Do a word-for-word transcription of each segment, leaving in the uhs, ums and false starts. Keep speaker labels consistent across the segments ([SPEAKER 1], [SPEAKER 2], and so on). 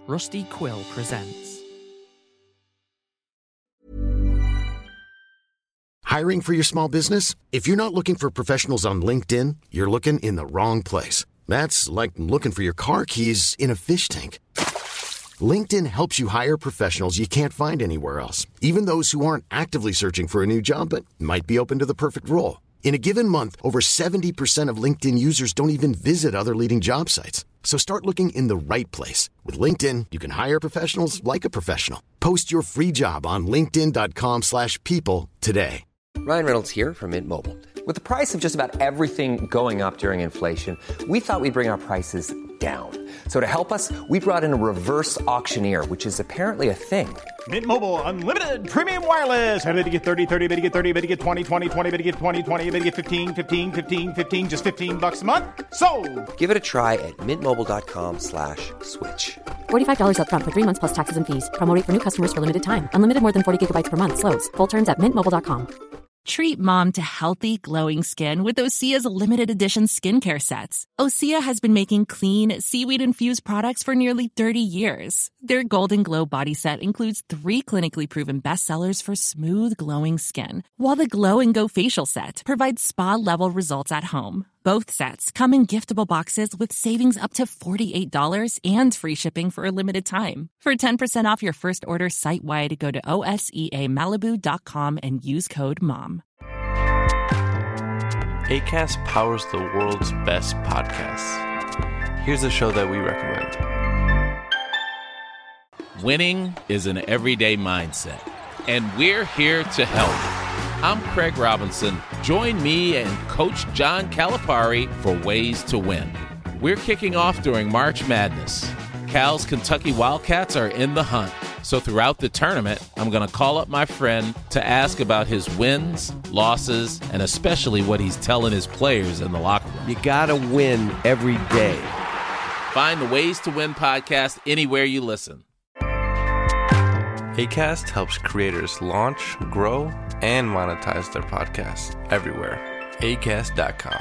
[SPEAKER 1] Rusty Quill presents.
[SPEAKER 2] Hiring for your small business? If you're not looking for professionals on LinkedIn, you're looking in the wrong place. That's like looking for your car keys in a fish tank. LinkedIn helps you hire professionals you can't find anywhere else, even those who aren't actively searching for a new job but might be open to the perfect role. In a given month, over seventy percent of LinkedIn users don't even visit other leading job sites. So start looking in the right place. With LinkedIn, you can hire professionals like a professional. Post your free job on linkedin.com slash people today.
[SPEAKER 3] Ryan Reynolds here from Mint Mobile. With the price of just about everything going up during inflation, we thought we'd bring our prices down. So to help us, we brought in a reverse auctioneer, which is apparently a thing.
[SPEAKER 4] Mint Mobile Unlimited Premium Wireless. How to get thirty, thirty, how to get thirty, how to get twenty, twenty, twenty, how to get twenty, twenty, how to get fifteen, fifteen, fifteen, fifteen, just fifteen bucks a month? Sold!
[SPEAKER 3] Give it a try at mintmobile.com slash switch.
[SPEAKER 5] forty-five dollars up front for three months plus taxes and fees. Promo rate for new customers for limited time. Unlimited more than forty gigabytes per month. Slows full terms at mint mobile dot com.
[SPEAKER 6] Treat mom to healthy, glowing skin with Osea's limited edition skincare sets. Osea has been making clean, seaweed-infused products for nearly thirty years. Their Golden Glow body set includes three clinically proven bestsellers for smooth, glowing skin, while the Glow and Go facial set provides spa-level results at home. Both sets come in giftable boxes with savings up to forty-eight dollars and free shipping for a limited time. For ten percent off your first order site-wide, go to O S E A Malibu dot com and use code MOM.
[SPEAKER 7] Acast powers the world's best podcasts. Here's a show that we recommend.
[SPEAKER 8] Winning is an everyday mindset, and we're here to help. I'm Craig Robinson. Join me and Coach John Calipari for Ways to Win. We're kicking off during March Madness. Cal's Kentucky Wildcats are in the hunt. So throughout the tournament, I'm going to call up my friend to ask about his wins, losses, and especially what he's telling his players in the locker room.
[SPEAKER 9] You got to win every day.
[SPEAKER 8] Find the Ways to Win podcast anywhere you listen.
[SPEAKER 7] Acast helps creators launch, grow, and monetize their podcasts everywhere. acast dot com.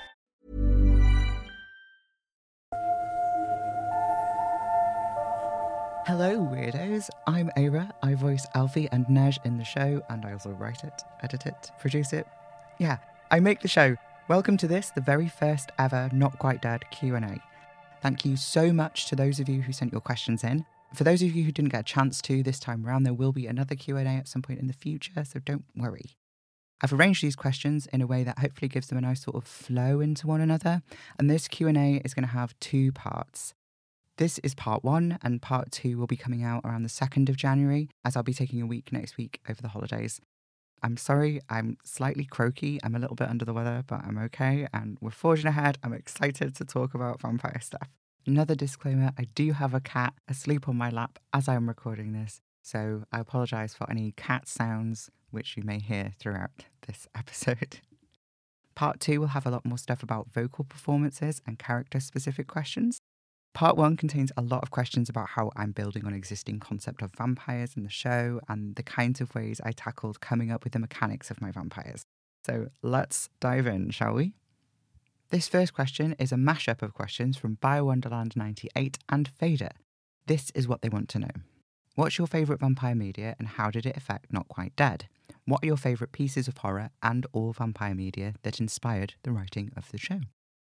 [SPEAKER 10] Hello, weirdos. I'm Aira. I voice Alfie and Nej in the show, and I also write it, edit it, produce it. Yeah, I make the show. Welcome to this, the very first ever Not Quite Dead Q and A. Thank you so much to those of you who sent your questions in. For those of you who didn't get a chance to this time around, there will be another Q and A at some point in the future, so don't worry. I've arranged these questions in a way that hopefully gives them a nice sort of flow into one another, and this Q and A is going to have two parts. This is part one, and part two will be coming out around the second of January, as I'll be taking a week next week over the holidays. I'm sorry, I'm slightly croaky, I'm a little bit under the weather, but I'm okay, and we're forging ahead. I'm excited to talk about vampire stuff. Another disclaimer, I do have a cat asleep on my lap as I am recording this, so I apologise for any cat sounds which you may hear throughout this episode. Part two will have a lot more stuff about vocal performances and character-specific questions. Part one contains a lot of questions about how I'm building on existing concept of vampires in the show and the kinds of ways I tackled coming up with the mechanics of my vampires. So let's dive in, shall we? This first question is a mashup of questions from BioWonderland ninety-eight and Fader. This is what they want to know. What's your favourite vampire media and how did it affect Not Quite Dead? What are your favourite pieces of horror and or vampire media that inspired the writing of the show?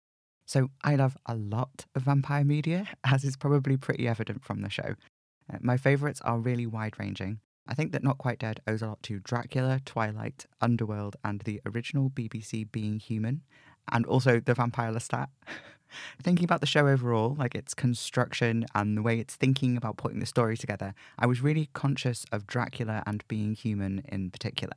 [SPEAKER 10] So I love a lot of vampire media, as is probably pretty evident from the show. Uh, my favourites are really wide-ranging. I think that Not Quite Dead owes a lot to Dracula, Twilight, Underworld, and the original B B C Being Human, and also the Vampire Lestat. Thinking about the show overall, like its construction and the way it's thinking about putting the story together, I was really conscious of Dracula and Being Human in particular.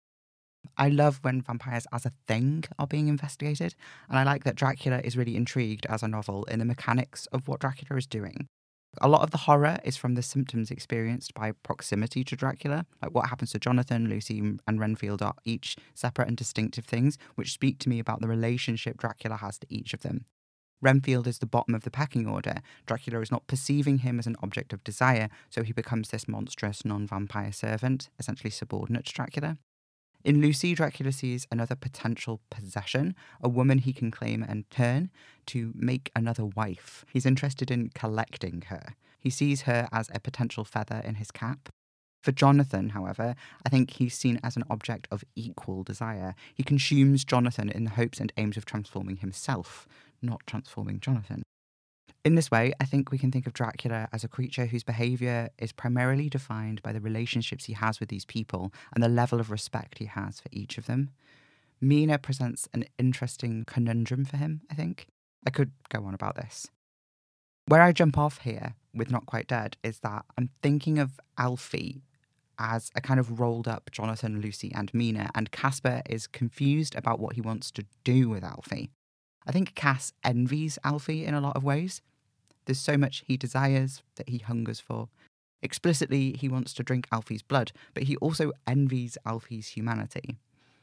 [SPEAKER 10] I love when vampires as a thing are being investigated, and I like that Dracula is really intrigued as a novel in the mechanics of what Dracula is doing. A lot of the horror is from the symptoms experienced by proximity to Dracula, like what happens to Jonathan, Lucy, and Renfield are each separate and distinctive things, which speak to me about the relationship Dracula has to each of them. Renfield is the bottom of the pecking order. Dracula is not perceiving him as an object of desire, so he becomes this monstrous non-vampire servant, essentially subordinate to Dracula. In Lucy, Dracula sees another potential possession, a woman he can claim and turn to make another wife. He's interested in collecting her. He sees her as a potential feather in his cap. For Jonathan, however, I think he's seen as an object of equal desire. He consumes Jonathan in the hopes and aims of transforming himself, not transforming Jonathan. In this way, I think we can think of Dracula as a creature whose behaviour is primarily defined by the relationships he has with these people and the level of respect he has for each of them. Mina presents an interesting conundrum for him, I think. I could go on about this. Where I jump off here with Not Quite Dead is that I'm thinking of Alfie as a kind of rolled up Jonathan, Lucy and Mina, and Casper is confused about what he wants to do with Alfie. I think Cass envies Alfie in a lot of ways. There's so much he desires that he hungers for. Explicitly, he wants to drink Alfie's blood, but he also envies Alfie's humanity.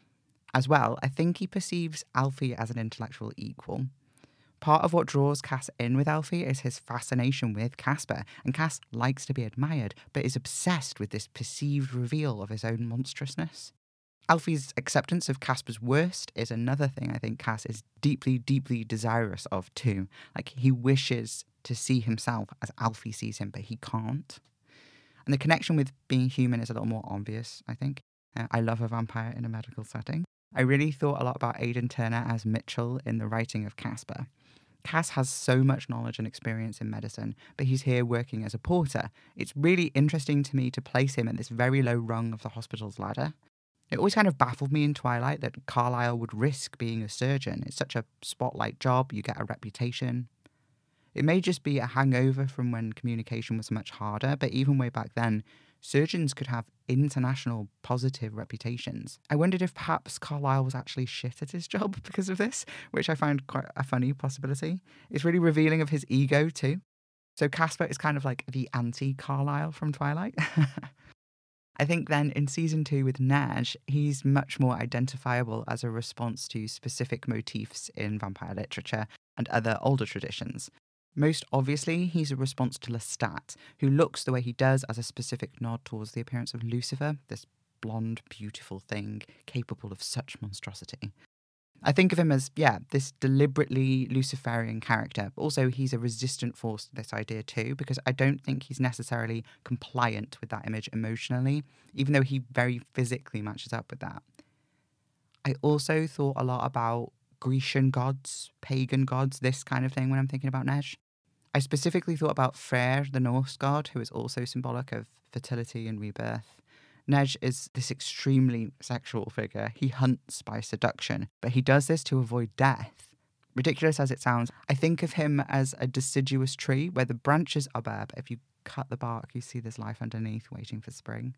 [SPEAKER 10] As well, I think he perceives Alfie as an intellectual equal. Part of what draws Cass in with Alfie is his fascination with Casper, and Cass likes to be admired, but is obsessed with this perceived reveal of his own monstrousness. Alfie's acceptance of Casper's worst is another thing I think Cass is deeply, deeply desirous of too. Like, he wishes to see himself as Alfie sees him, but he can't. And the connection with being human is a little more obvious, I think. Uh, I love a vampire in a medical setting. I really thought a lot about Aidan Turner as Mitchell in the writing of Casper. Cass has so much knowledge and experience in medicine, but he's here working as a porter. It's really interesting to me to place him at this very low rung of the hospital's ladder. It always kind of baffled me in Twilight that Carlisle would risk being a surgeon. It's such a spotlight job, you get a reputation. It may just be a hangover from when communication was much harder, but even way back then, surgeons could have international positive reputations. I wondered if perhaps Carlisle was actually shit at his job because of this, which I find quite a funny possibility. It's really revealing of his ego too. So Casper is kind of like the anti-Carlisle from Twilight. I think then in season two with Naj, he's much more identifiable as a response to specific motifs in vampire literature and other older traditions. Most obviously, he's a response to Lestat, who looks the way he does as a specific nod towards the appearance of Lucifer, this blonde, beautiful thing capable of such monstrosity. I think of him as, yeah, this deliberately Luciferian character, but also he's a resistant force to this idea too, because I don't think he's necessarily compliant with that image emotionally, even though he very physically matches up with that. I also thought a lot about Grecian gods, pagan gods, this kind of thing when I'm thinking about Nej. I specifically thought about Freyr, the Norse god, who is also symbolic of fertility and rebirth. Nej is this extremely sexual figure. He hunts by seduction, but he does this to avoid death. Ridiculous as it sounds, I think of him as a deciduous tree where the branches are bare, but if you cut the bark, you see there's life underneath waiting for spring.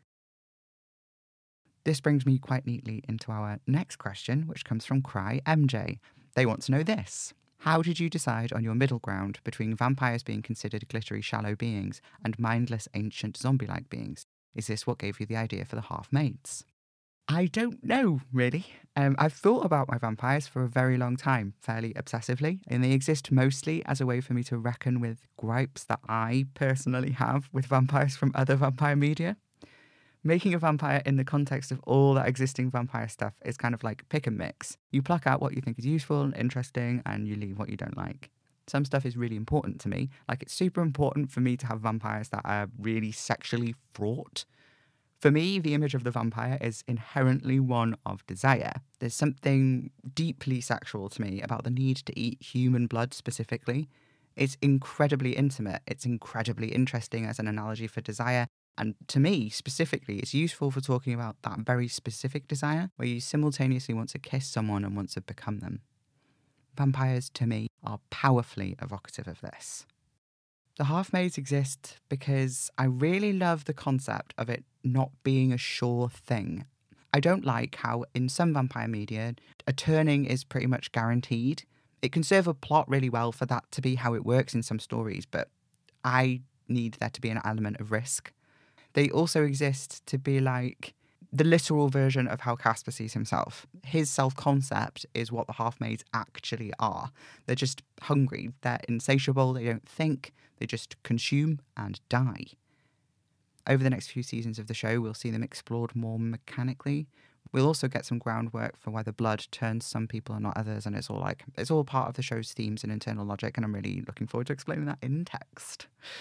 [SPEAKER 10] This brings me quite neatly into our next question, which comes from Cry M J. They want to know this. How did you decide on your middle ground between vampires being considered glittery, shallow beings and mindless, ancient, zombie-like beings? Is this what gave you the idea for the half-maids? I don't know, really. Um, I've thought about my vampires for a very long time, fairly obsessively, and they exist mostly as a way for me to reckon with gripes that I personally have with vampires from other vampire media. Making a vampire in the context of all that existing vampire stuff is kind of like pick and mix. You pluck out what you think is useful and interesting, and you leave what you don't like. Some stuff is really important to me. Like, it's super important for me to have vampires that are really sexually fraught. For me, the image of the vampire is inherently one of desire. There's something deeply sexual to me about the need to eat human blood specifically. It's incredibly intimate. It's incredibly interesting as an analogy for desire. And to me, specifically, it's useful for talking about that very specific desire where you simultaneously want to kiss someone and want to become them. Vampires, to me, are powerfully evocative of this. The half-maids exist because I really love the concept of it not being a sure thing. I don't like how, in some vampire media, a turning is pretty much guaranteed. It can serve a plot really well for that to be how it works in some stories, but I need there to be an element of risk. They also exist to be like the literal version of how Casper sees himself. His self-concept is what the half-maids actually are. They're just hungry, they're insatiable, they don't think, they just consume and die. Over the next few seasons of the show, we'll see them explored more mechanically. We'll also get some groundwork for why the blood turns some people and not others, and it's all like, it's all part of the show's themes and internal logic, and I'm really looking forward to explaining that in text.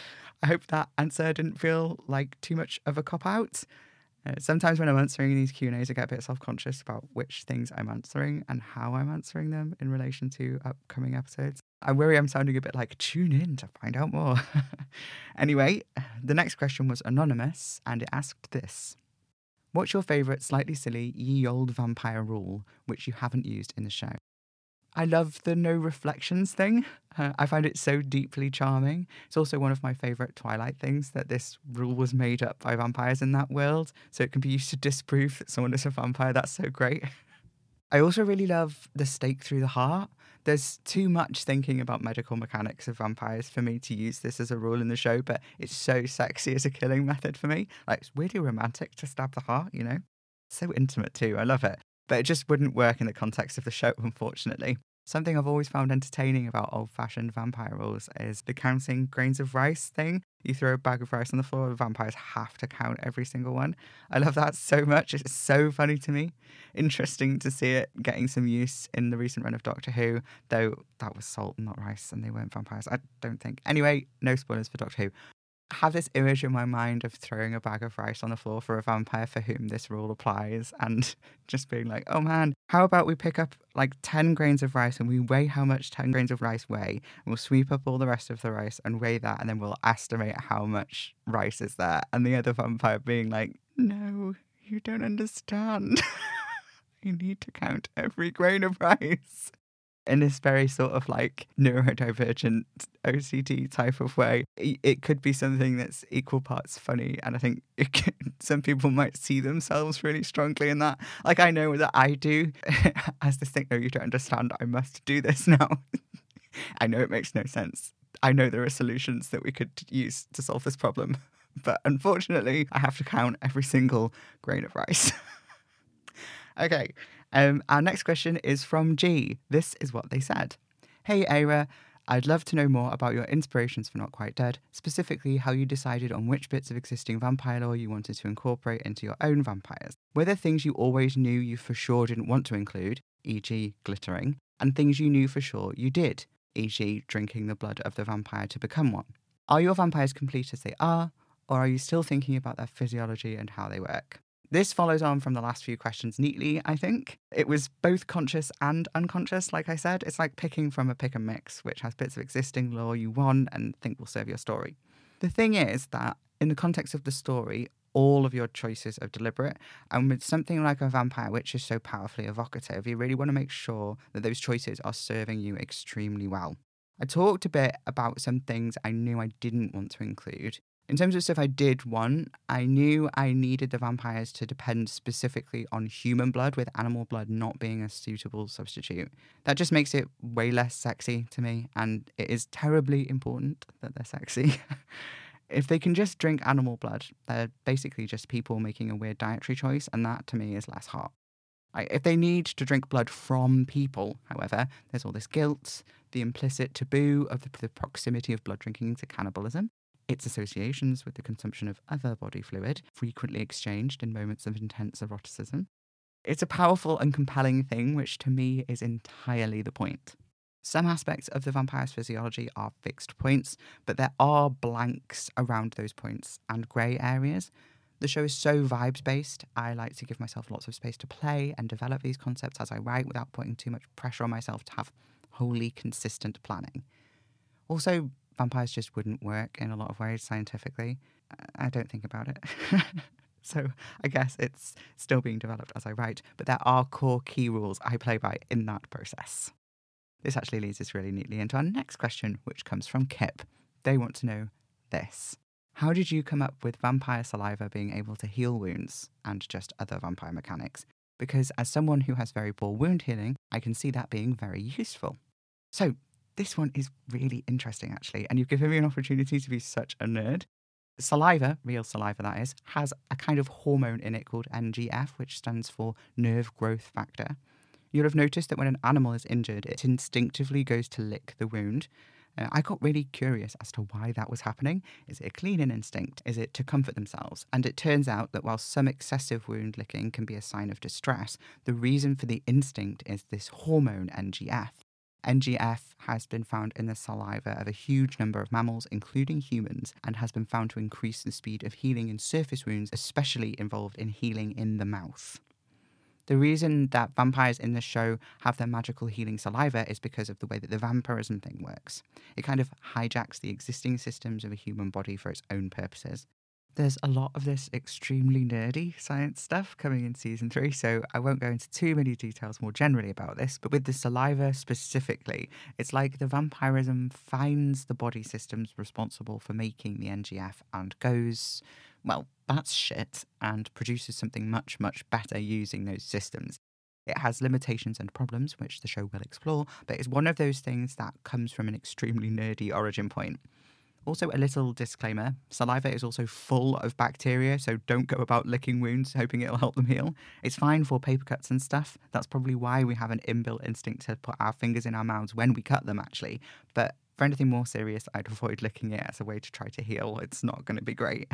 [SPEAKER 10] I hope that answer didn't feel like too much of a cop-out. Uh, sometimes when I'm answering these Q and A's, I get a bit self-conscious about which things I'm answering and how I'm answering them in relation to upcoming episodes. I worry I'm sounding a bit like, tune in to find out more. Anyway, the next question was anonymous, and it asked this. What's your favourite slightly silly ye old vampire rule which you haven't used in the show? I love the no reflections thing. Uh, I find it so deeply charming. It's also one of my favourite Twilight things, that this rule was made up by vampires in that world, so it can be used to disprove that someone is a vampire. That's so great. I also really love the stake through the heart. There's too much thinking about medical mechanics of vampires for me to use this as a rule in the show, but it's so sexy as a killing method for me. Like, it's weirdly romantic to stab the heart, you know? So intimate too. I love it. But it just wouldn't work in the context of the show, unfortunately. Something I've always found entertaining about old-fashioned vampire rules is the counting grains of rice thing. You throw a bag of rice on the floor, the vampires have to count every single one. I love that so much. It's so funny to me. Interesting to see it getting some use in the recent run of Doctor Who, though that was salt and not rice, and they weren't vampires, I don't think. Anyway, no spoilers for Doctor Who. I have this image in my mind of throwing a bag of rice on the floor for a vampire for whom this rule applies, and just being like, oh man, how about we pick up like ten grains of rice and we weigh how much ten grains of rice weigh, and we'll sweep up all the rest of the rice and weigh that, and then we'll estimate how much rice is there. And the other vampire being like, no, you don't understand. You need to count every grain of rice. In this very sort of like neurodivergent O C D type of way. It could be something that's equal parts funny, and I think it could, some people might see themselves really strongly in that. Like, I know that I do as this thing, no, you don't understand, I must do this now. I know it makes no sense. I know there are solutions that we could use to solve this problem, but unfortunately I have to count every single grain of rice. Okay. Um, our next question is from G. This is what they said. Hey, Aira, I'd love to know more about your inspirations for Not Quite Dead, specifically how you decided on which bits of existing vampire lore you wanted to incorporate into your own vampires. Were there things you always knew you for sure didn't want to include, for example glittering, and things you knew for sure you did, for example drinking the blood of the vampire to become one? Are your vampires complete as they are, or are you still thinking about their physiology and how they work? This follows on from the last few questions neatly, I think. It was both conscious and unconscious, like I said. It's like picking from a pick and mix, which has bits of existing lore you want and think will serve your story. The thing is that in the context of the story, all of your choices are deliberate. And with something like a vampire, which is so powerfully evocative, you really want to make sure that those choices are serving you extremely well. I talked a bit about some things I knew I didn't want to include. In terms of stuff I did want, I knew I needed the vampires to depend specifically on human blood, with animal blood not being a suitable substitute. That just makes it way less sexy to me, and it is terribly important that they're sexy. If they can just drink animal blood, they're basically just people making a weird dietary choice, and that to me is less hot. If they need to drink blood from people, however, there's all this guilt, the implicit taboo of the, the proximity of blood drinking to cannibalism, its associations with the consumption of other body fluid, frequently exchanged in moments of intense eroticism. It's a powerful and compelling thing, which to me is entirely the point. Some aspects of the vampire's physiology are fixed points, but there are blanks around those points and grey areas. The show is so vibes-based, I like to give myself lots of space to play and develop these concepts as I write without putting too much pressure on myself to have wholly consistent planning. Also, vampires just wouldn't work in a lot of ways scientifically. I don't think about it. So I guess it's still being developed as I write, but there are core key rules I play by in that process. This actually leads us really neatly into our next question, which comes from Kip. They want to know this. How did you come up with vampire saliva being able to heal wounds and just other vampire mechanics? Because as someone who has very poor wound healing, I can see that being very useful. So this one is really interesting, actually, and you've given me an opportunity to be such a nerd. Saliva, real saliva that is, has a kind of hormone in it called N G F, which stands for nerve growth factor. You'll have noticed that when an animal is injured, it instinctively goes to lick the wound. Uh, I got really curious as to why that was happening. Is it a cleaning instinct? Is it to comfort themselves? And it turns out that while some excessive wound licking can be a sign of distress, the reason for the instinct is this hormone N G F. N G F has been found in the saliva of a huge number of mammals, including humans, and has been found to increase the speed of healing in surface wounds, especially involved in healing in the mouth. The reason that vampires in the show have their magical healing saliva is because of the way that the vampirism thing works. It kind of hijacks the existing systems of a human body for its own purposes. There's a lot of this extremely nerdy science stuff coming in season three, so I won't go into too many details more generally about this, but with the saliva specifically, it's like the vampirism finds the body systems responsible for making the N G F and goes, well, that's shit, and produces something much, much better using those systems. It has limitations and problems, which the show will explore, but it's one of those things that comes from an extremely nerdy origin point. Also, a little disclaimer, saliva is also full of bacteria, so don't go about licking wounds hoping it'll help them heal. It's fine for paper cuts and stuff. That's probably why we have an inbuilt instinct to put our fingers in our mouths when we cut them, actually. But for anything more serious, I'd avoid licking it as a way to try to heal. It's not going to be great.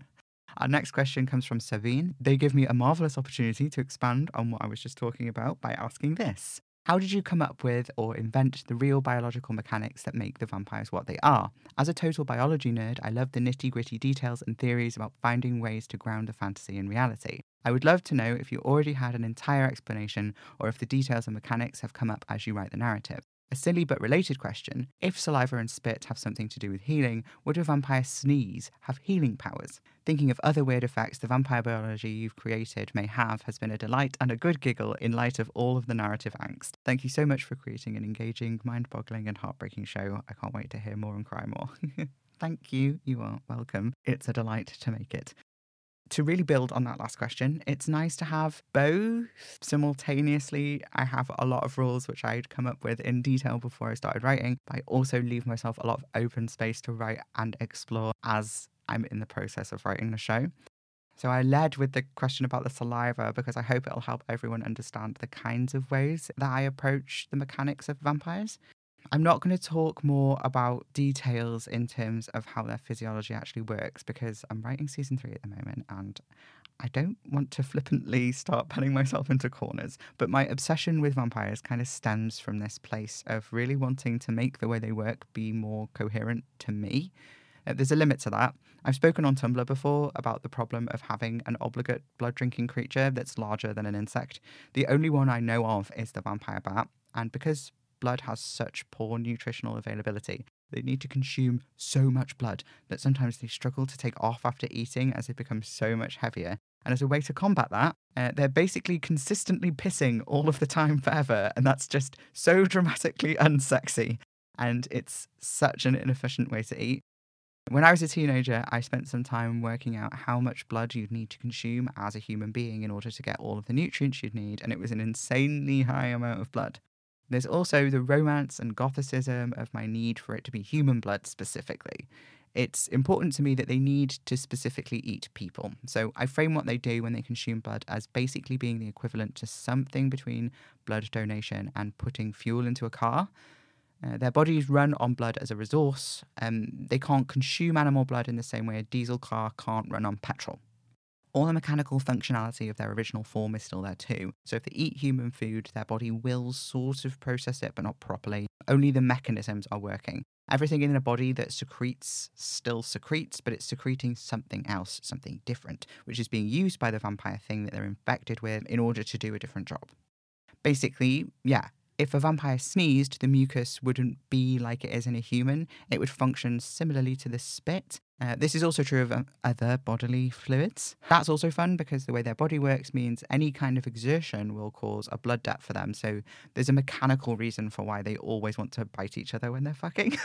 [SPEAKER 10] Our next question comes from Savine. They give me a marvellous opportunity to expand on what I was just talking about by asking this. How did you come up with or invent the real biological mechanics that make the vampires what they are? As a total biology nerd, I love the nitty-gritty details and theories about finding ways to ground the fantasy in reality. I would love to know if you already had an entire explanation or if the details and mechanics have come up as you write the narrative. A silly but related question, if saliva and spit have something to do with healing, would a vampire sneeze have healing powers? Thinking of other weird effects the vampire biology you've created may have has been a delight and a good giggle in light of all of the narrative angst. Thank you so much for creating an engaging, mind-boggling and heartbreaking show. I can't wait to hear more and cry more. Thank you. You are welcome. It's a delight to make it. To really build on that last question, it's nice to have both simultaneously. I have a lot of rules which I'd come up with in detail before I started writing, but I also leave myself a lot of open space to write and explore as I'm in the process of writing the show. So I led with the question about the saliva because I hope it'll help everyone understand the kinds of ways that I approach the mechanics of vampires. I'm not going to talk more about details in terms of how their physiology actually works because I'm writing season three at the moment and I don't want to flippantly start putting myself into corners. But my obsession with vampires kind of stems from this place of really wanting to make the way they work be more coherent to me. Uh, there's a limit to that. I've spoken on Tumblr before about the problem of having an obligate blood-drinking creature that's larger than an insect. The only one I know of is the vampire bat, and because blood has such poor nutritional availability, they need to consume so much blood that sometimes they struggle to take off after eating as they become so much heavier. And as a way to combat that, uh, they're basically consistently pissing all of the time forever, and that's just so dramatically unsexy. And it's such an inefficient way to eat. When I was a teenager, I spent some time working out how much blood you'd need to consume as a human being in order to get all of the nutrients you'd need, and it was an insanely high amount of blood. There's also the romance and gothicism of my need for it to be human blood specifically. It's important to me that they need to specifically eat people. So I frame what they do when they consume blood as basically being the equivalent to something between blood donation and putting fuel into a car. Uh, their bodies run on blood as a resource. Um, they can't consume animal blood in the same way a diesel car can't run on petrol. All the mechanical functionality of their original form is still there too. So if they eat human food, their body will sort of process it, but not properly. Only the mechanisms are working. Everything in the body that secretes still secretes, but it's secreting something else, something different, which is being used by the vampire thing that they're infected with in order to do a different job. Basically, yeah, if a vampire sneezed, the mucus wouldn't be like it is in a human. It would function similarly to the spit. Uh, this is also true of um, other bodily fluids. That's also fun because the way their body works means any kind of exertion will cause a blood debt for them. So there's a mechanical reason for why they always want to bite each other when they're fucking.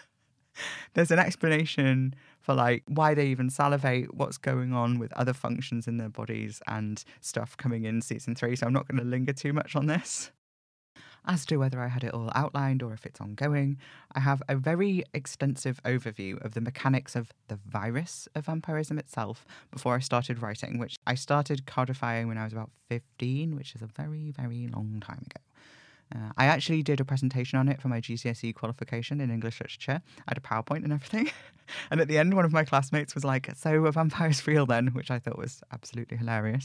[SPEAKER 10] There's an explanation for like why they even salivate, what's going on with other functions in their bodies and stuff coming in season three. So I'm not going to linger too much on this. As to whether I had it all outlined or if it's ongoing, I have a very extensive overview of the mechanics of the virus of vampirism itself before I started writing, which I started codifying when I was about fifteen, which is a very, very long time ago. Uh, I actually did a presentation on it for my G C S E qualification in English literature. I had a PowerPoint and everything. And at the end, one of my classmates was like, "So are vampires real then?" Which I thought was absolutely hilarious.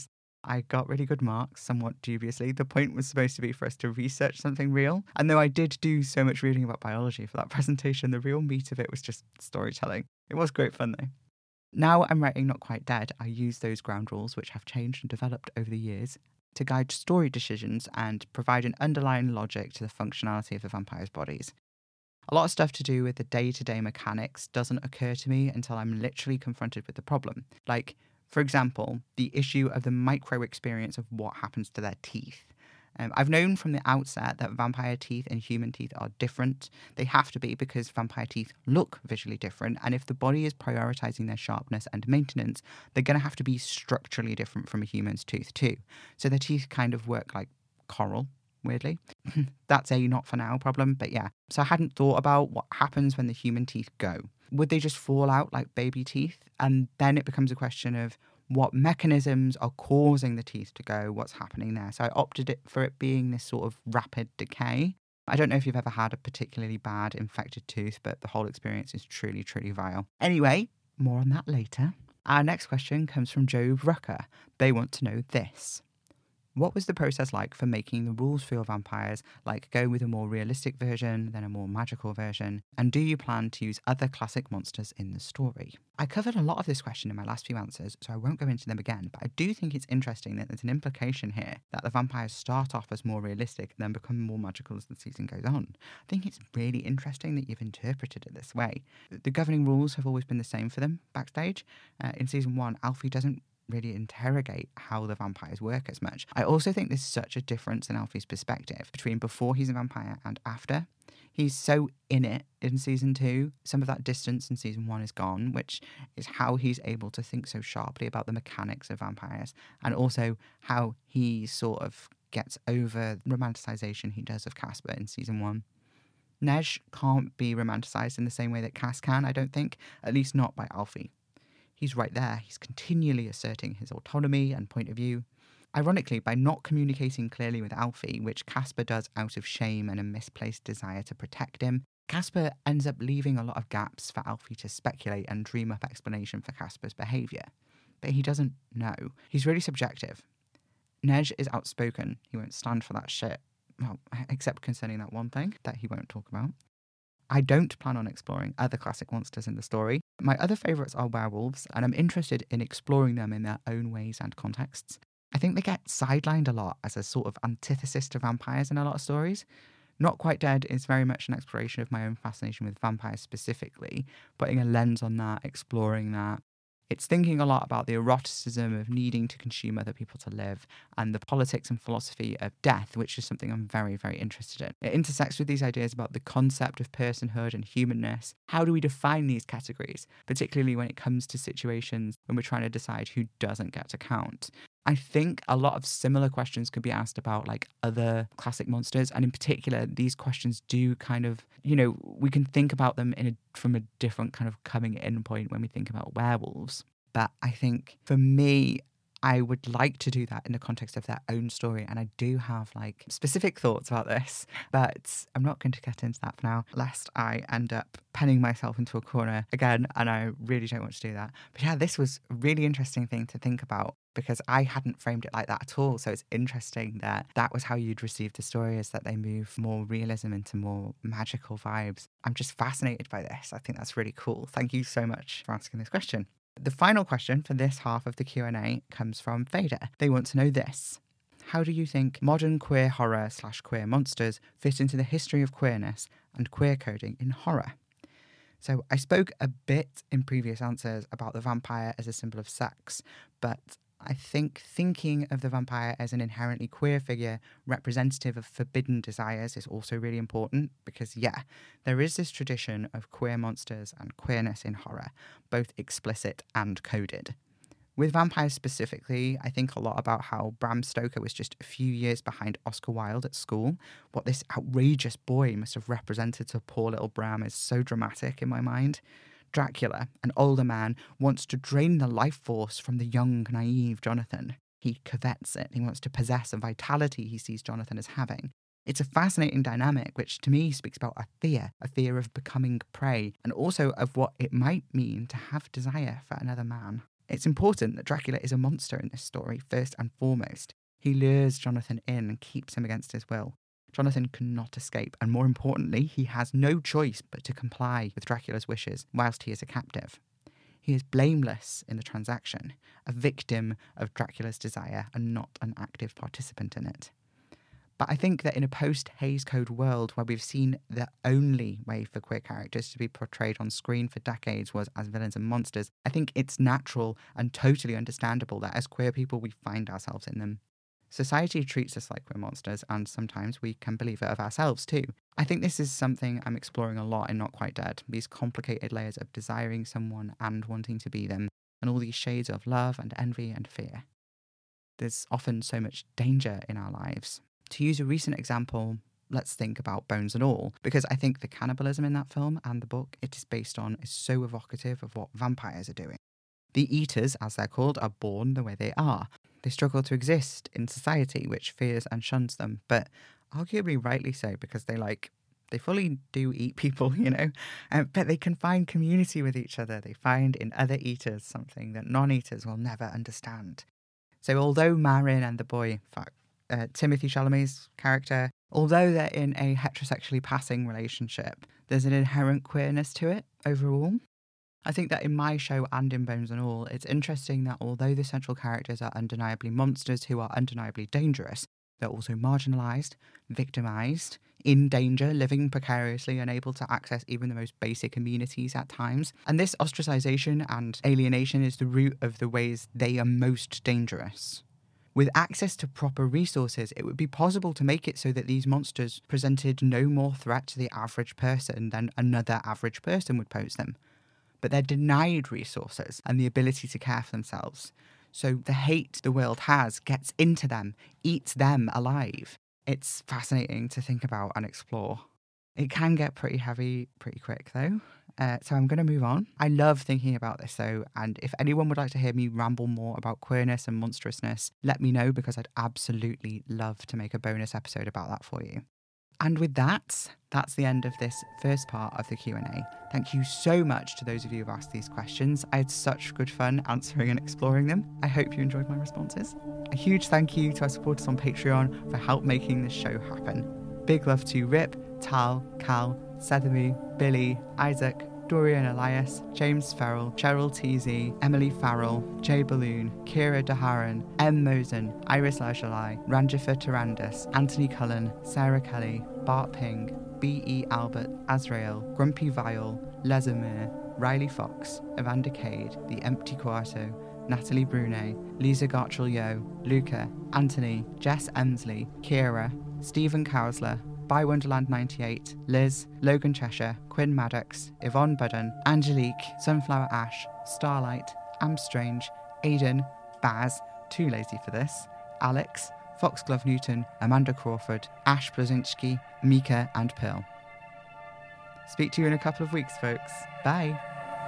[SPEAKER 10] I got really good marks, somewhat dubiously. The point was supposed to be for us to research something real. And though I did do so much reading about biology for that presentation, the real meat of it was just storytelling. It was great fun though. Now I'm writing Not Quite Dead, I use those ground rules, which have changed and developed over the years, to guide story decisions and provide an underlying logic to the functionality of the vampires' bodies. A lot of stuff to do with the day-to-day mechanics doesn't occur to me until I'm literally confronted with the problem. Like, for example, the issue of the micro experience of what happens to their teeth. Um, I've known from the outset that vampire teeth and human teeth are different. They have to be because vampire teeth look visually different, and if the body is prioritising their sharpness and maintenance, they're going to have to be structurally different from a human's tooth too. So their teeth kind of work like coral, weirdly. That's a not for now problem, but yeah. So I hadn't thought about what happens when the human teeth go. Would they just fall out like baby teeth? And then it becomes a question of what mechanisms are causing the teeth to go, what's happening there. So I opted it for it being this sort of rapid decay. I don't know if you've ever had a particularly bad infected tooth, but the whole experience is truly, truly vile. Anyway, more on that later. Our next question comes from Job Rucker. They want to know this. What was the process like for making the rules for your vampires, like go with a more realistic version than a more magical version? And do you plan to use other classic monsters in the story? I covered a lot of this question in my last few answers, so I won't go into them again, but I do think it's interesting that there's an implication here that the vampires start off as more realistic and then become more magical as the season goes on. I think it's really interesting that you've interpreted it this way. The governing rules have always been the same for them backstage. Uh, in season one, Alfie doesn't really interrogate how the vampires work as much. I also think there's such a difference in Alfie's perspective between before he's a vampire and after. He's so in it in season two. Some of that distance in season one is gone, which is how he's able to think so sharply about the mechanics of vampires, and also how he sort of gets over the romanticization he does of Casper in season one. Nej can't be romanticized in the same way that Cass can, I don't think, at least not by Alfie. He's right there. He's continually asserting his autonomy and point of view. Ironically, by not communicating clearly with Alfie, which Casper does out of shame and a misplaced desire to protect him, Casper ends up leaving a lot of gaps for Alfie to speculate and dream up explanation for Casper's behaviour. But he doesn't know. He's really subjective. Nej is outspoken. He won't stand for that shit. Well, except concerning that one thing that he won't talk about. I don't plan on exploring other classic monsters in the story. My other favourites are werewolves, and I'm interested in exploring them in their own ways and contexts. I think they get sidelined a lot as a sort of antithesis to vampires in a lot of stories. Not Quite Dead is very much an exploration of my own fascination with vampires specifically, putting a lens on that, exploring that. It's thinking a lot about the eroticism of needing to consume other people to live and the politics and philosophy of death, which is something I'm very, very interested in. It intersects with these ideas about the concept of personhood and humanness. How do we define these categories, particularly when it comes to situations when we're trying to decide who doesn't get to count? I think a lot of similar questions could be asked about like other classic monsters. And in particular, these questions do kind of, you know, we can think about them in a, from a different kind of coming in point when we think about werewolves. But I think for me, I would like to do that in the context of their own story. And I do have like specific thoughts about this, but I'm not going to get into that for now, lest I end up penning myself into a corner again. And I really don't want to do that. But yeah, this was a really interesting thing to think about, because I hadn't framed it like that at all. So it's interesting that that was how you'd receive the story, is that they move more realism into more magical vibes. I'm just fascinated by this. I think that's really cool. Thank you so much for asking this question. The final question for this half of the Q and A comes from Vader. They want to know this. How do you think modern queer horror slash queer monsters fit into the history of queerness and queer coding in horror? So I spoke a bit in previous answers about the vampire as a symbol of sex, but I think thinking of the vampire as an inherently queer figure representative of forbidden desires is also really important, because, yeah, there is this tradition of queer monsters and queerness in horror, both explicit and coded. With vampires specifically, I think a lot about how Bram Stoker was just a few years behind Oscar Wilde at school. What this outrageous boy must have represented to poor little Bram is so dramatic in my mind. Dracula, an older man, wants to drain the life force from the young, naive Jonathan. He covets it. He wants to possess a vitality he sees Jonathan as having. It's a fascinating dynamic, which to me speaks about a fear, a fear of becoming prey, and also of what it might mean to have desire for another man. It's important that Dracula is a monster in this story, first and foremost. He lures Jonathan in and keeps him against his will. Jonathan cannot escape, and more importantly, he has no choice but to comply with Dracula's wishes whilst he is a captive. He is blameless in the transaction, a victim of Dracula's desire and not an active participant in it. But I think that in a post-Hays Code world where we've seen the only way for queer characters to be portrayed on screen for decades was as villains and monsters, I think it's natural and totally understandable that as queer people we find ourselves in them. Society treats us like we're monsters, and sometimes we can believe it of ourselves too. I think this is something I'm exploring a lot in Not Quite Dead, these complicated layers of desiring someone and wanting to be them, and all these shades of love and envy and fear. There's often so much danger in our lives. To use a recent example, let's think about Bones and All, because I think the cannibalism in that film and the book it is based on is so evocative of what vampires are doing. The eaters, as they're called, are born the way they are. They struggle to exist in society, which fears and shuns them, but arguably rightly so, because they like, they fully do eat people, you know, um, but they can find community with each other. They find in other eaters something that non-eaters will never understand. So although Marin and the boy, fuck, uh, Timothy Chalamet's character, although they're in a heterosexually passing relationship, there's an inherent queerness to it overall. I think that in my show and in Bones and All, it's interesting that although the central characters are undeniably monsters who are undeniably dangerous, they're also marginalised, victimised, in danger, living precariously, unable to access even the most basic amenities at times. And this ostracisation and alienation is the root of the ways they are most dangerous. With access to proper resources, it would be possible to make it so that these monsters presented no more threat to the average person than another average person would pose them. But they're denied resources and the ability to care for themselves. So the hate the world has gets into them, eats them alive. It's fascinating to think about and explore. It can get pretty heavy pretty quick though. Uh, so I'm going to move on. I love thinking about this though, and if anyone would like to hear me ramble more about queerness and monstrousness, let me know because I'd absolutely love to make a bonus episode about that for you. And with that, that's the end of this first part of the Q and A. Thank you so much to those of you who've asked these questions. I had such good fun answering and exploring them. I hope you enjoyed my responses. A huge thank you to our supporters on Patreon for help making this show happen. Big love to Rip, Tal, Cal, Sethamy, Billy, Isaac, Dorian Elias, James Farrell, Cheryl T Z, Emily Farrell, Jay Balloon, Kira Daharan, M. Mosen, Iris Lajalai, Ranjifa Tarandus, Anthony Cullen, Sarah Kelly, Bart Ping, B E. Albert, Azrael, Grumpy Viol, Lesamir, Riley Fox, Evander Cade, The Empty Quarto, Natalie Brunet, Lisa Gartrell-Yo, Luca, Anthony, Jess Emsley, Kira, Stephen Cowsler, By Wonderland ninety-eight, Liz, Logan Cheshire, Quinn Maddox, Yvonne Budden, Angelique, Sunflower Ash, Starlight, Am Strange, Aidan, Baz, Too Lazy for This, Alex, Foxglove Newton, Amanda Crawford, Ash Blazinski, Mika and Pearl. Speak to you in a couple of weeks, folks. Bye.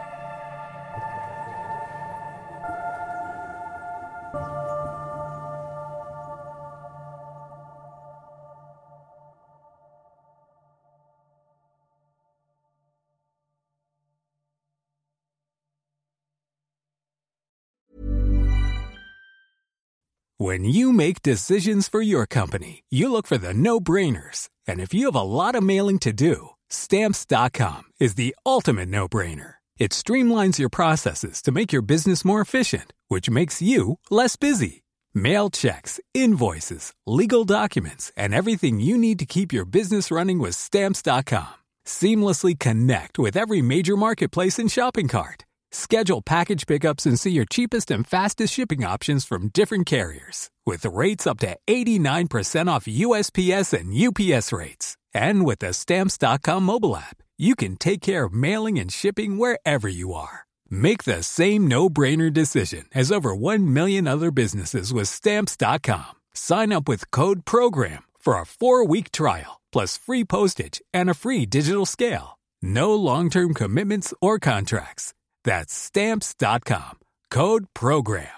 [SPEAKER 11] When you make decisions for your company, you look for the no-brainers. And if you have a lot of mailing to do, Stamps dot com is the ultimate no-brainer. It streamlines your processes to make your business more efficient, which makes you less busy. Mail checks, invoices, legal documents, and everything you need to keep your business running with Stamps dot com. Seamlessly connect with every major marketplace and shopping cart. Schedule package pickups and see your cheapest and fastest shipping options from different carriers. With rates up to eighty-nine percent off U S P S and U P S rates. And with the Stamps dot com mobile app, you can take care of mailing and shipping wherever you are. Make the same no-brainer decision as over one million other businesses with Stamps dot com. Sign up with code PROGRAM for a four-week trial, plus free postage and a free digital scale. No long-term commitments or contracts. That's Stamps dot com. Code PROGRAM.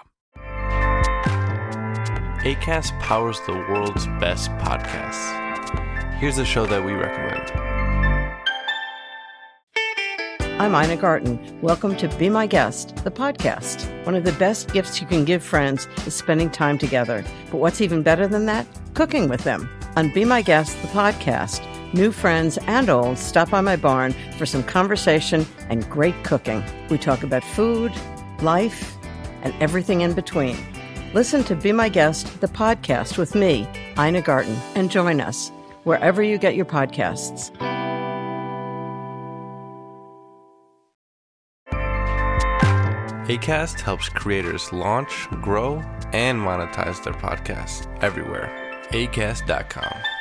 [SPEAKER 7] Acast powers the world's best podcasts. Here's a show that we recommend.
[SPEAKER 12] I'm Ina Garten. Welcome to Be My Guest, the podcast. One of the best gifts you can give friends is spending time together. But what's even better than that? Cooking with them. On Be My Guest, the podcast, new friends and old stop by my barn for some conversation and great cooking. We talk about food, life, and everything in between. Listen to Be My Guest, the podcast with me, Ina Garten, and join us wherever you get your podcasts.
[SPEAKER 7] Acast helps creators launch, grow, and monetize their podcasts everywhere. acast dot com.